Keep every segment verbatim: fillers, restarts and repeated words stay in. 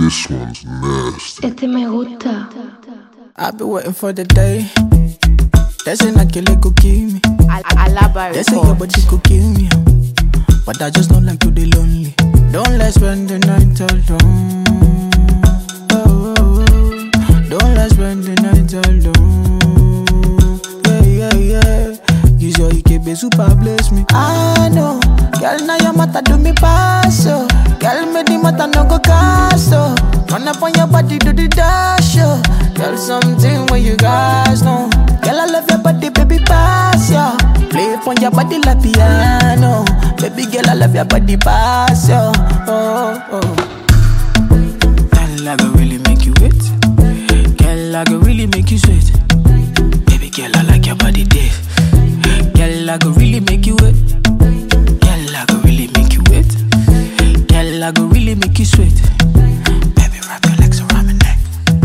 This one's nasty. Este me gusta. I've been waiting for the day. They say not kill it could kill me. They say your body could kill me. But I just don't like to be lonely. Don't let's spend the night alone. Oh, oh, oh. Don't let's spend the night alone. Yeah, yeah, yeah. Use your I K B super bless me. I know. Girl, now your mata do me pass, oh. Girl, me the mata no go cast, oh. Run up on your body, do the dash, oh. Girl, something where you guys know. Girl, I love your body, baby, pass, yeah. Play on your body like piano. Baby girl, I love your body, pass, yeah. Oh, oh. Girl, I go really make you wet. Girl, I go really make you sweat. Baby girl, I like your body, dead. Girl, I go really make you wet. Girl, I go really make you wet. Girl, I go really make you sweat. Baby, wrap your legs around my neck.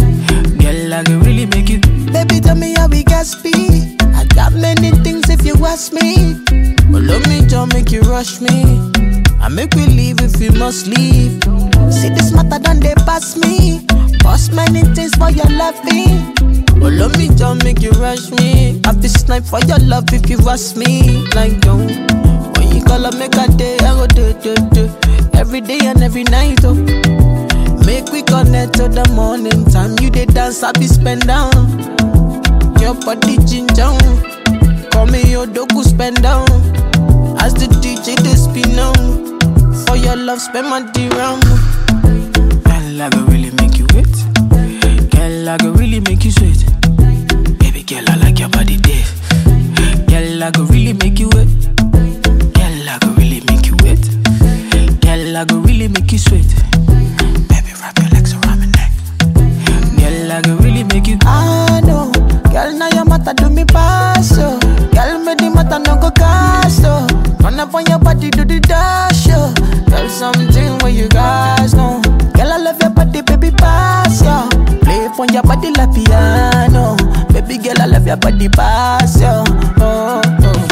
Girl, I go really make you. Baby, tell me how we got speed. I got many things if you ask me. But love me, don't make you rush me. I make we leave if you must leave. See this matter done they pass me. Bust many things for your loving. But love me, don't make you rush me. I be snipe for your love if you ask me. Like don't. When you call up, make a day, I go do, do, do. Every day and every night, oh. Make we connect to the morning time. You dey dance, I be spend down. Your body ginger. Call me your dogu spend down. As the D J they spin on. For your love, spend my dirham. Girl, I go really make you wet. Girl, I go really make you sweat. Baby girl, I like your body dead. Girl, I go really make you wet. Girl, I go really make you wet. Girl, I go really make you sweat. Baby, wrap your legs around my neck. Girl, I go really make you. I know. Girl, now your mata do me pass, oh. Girl, me the mata no go cast, oh. Run up on your body, do the dash, oh. Girl, something where you guys know. Girl, I love your body, baby, pass, yeah. Play on your body like piano. Baby girl, I love your body, pass, yeah. Oh, oh.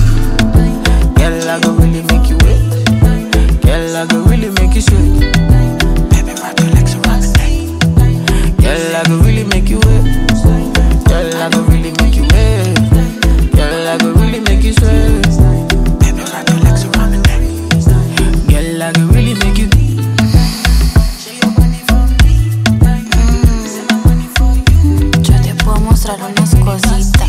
Girl, I go really make you wet. Girl, I go really make you sweat. Baby, wrap your legs around the neck. Girl, I go really make you wet. Girl, I go really make you wet. Girl, I go really make you sweat. Baby, wrap your legs around the neck. Girl, I go really make you. Yo te puedo mostrar unas cositas.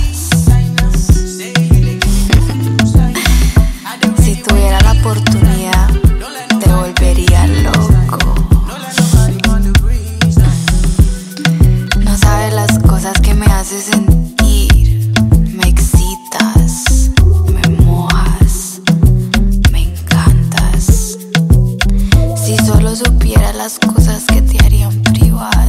Si tuviera la oportunidad, te volvería loco. No sabes las cosas que me haces sentir. Me excitas, me mojas, me encantas. Si solo supiera las cosas que te harían privado.